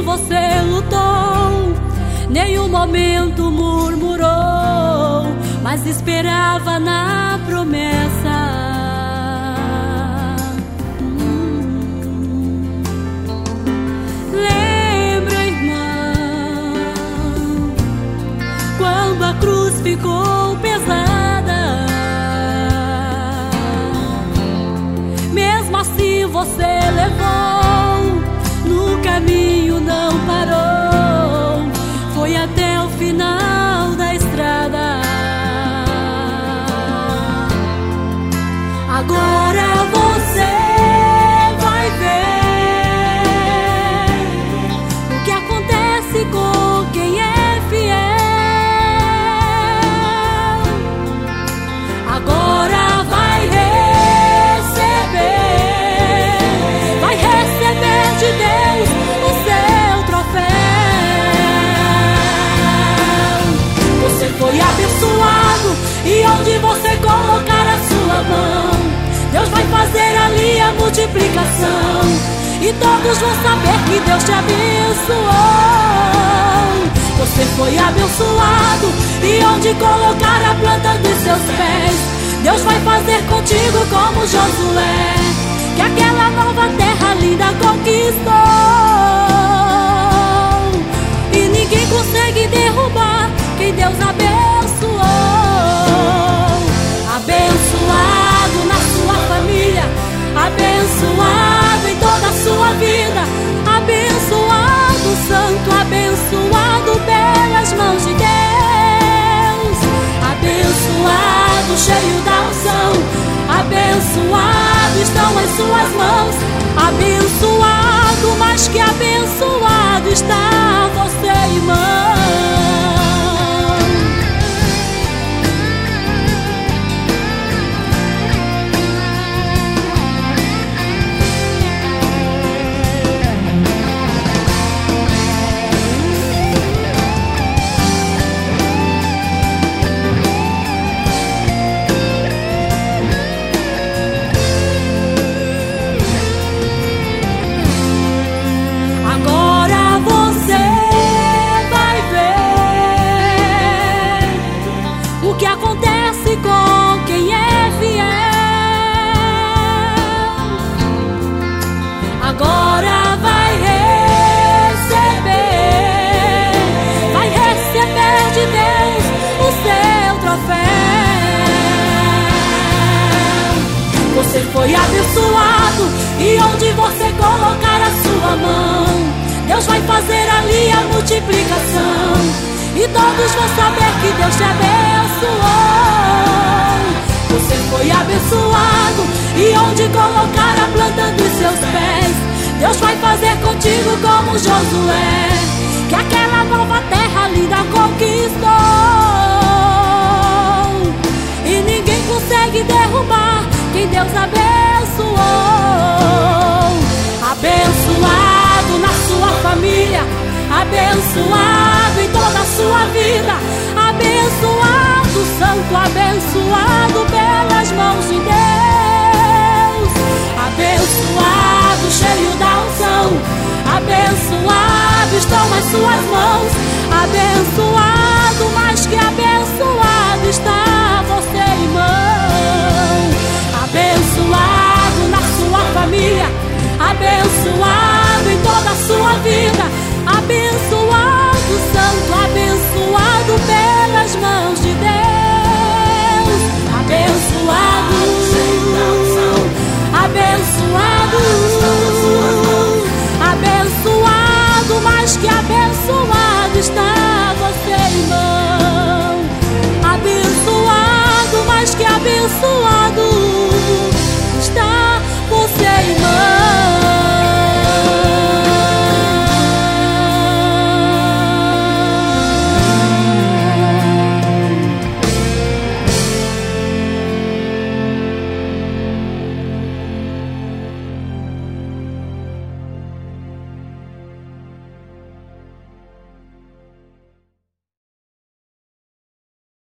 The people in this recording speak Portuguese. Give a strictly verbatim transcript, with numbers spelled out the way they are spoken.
você lutou, nenhum momento murmurou, mas esperava na promessa. Hum. Lembra, irmã, quando a cruz ficou pesada, mesmo assim você levou, no caminho não parou, foi até o final da estrada. Agora você vai ver o que acontece com quem é fiel. Agora vai receber, vai receber de Deus o seu troféu. Você foi abençoado, e onde você colocar a sua mão, Deus vai fazer ali a multiplicação, e todos vão saber que Deus te abençoou. Você foi abençoado, e onde colocar a planta dos seus pés, Deus vai fazer contigo como Josué, que aquela nova terra linda conquistou, e ninguém consegue derrubar quem Deus abençoou. Abençoado na sua família, abençoado em toda a sua vida, abençoado santo, abençoado pelas mãos de Deus, abençoado cheio da unção, abençoado estão as suas mãos, abençoado, mais que abençoado está você, irmão. O que acontece com quem é fiel? Agora vai receber, vai receber de Deus o seu troféu. Você foi abençoado, e onde você colocar a sua mão, Deus vai fazer ali a multiplicação, e todos vão saber que Deus te abençoou. Você foi abençoado, e onde colocar a planta dos seus pés, Deus vai fazer contigo como Josué, que aquela nova terra linda conquistou, e ninguém consegue derrubar quem Deus abençoou. Abençoado na sua família, abençoado em toda a sua vida, abençoado santo, abençoado pelas mãos de Deus, abençoado cheio da unção, abençoado estão as suas mãos, abençoado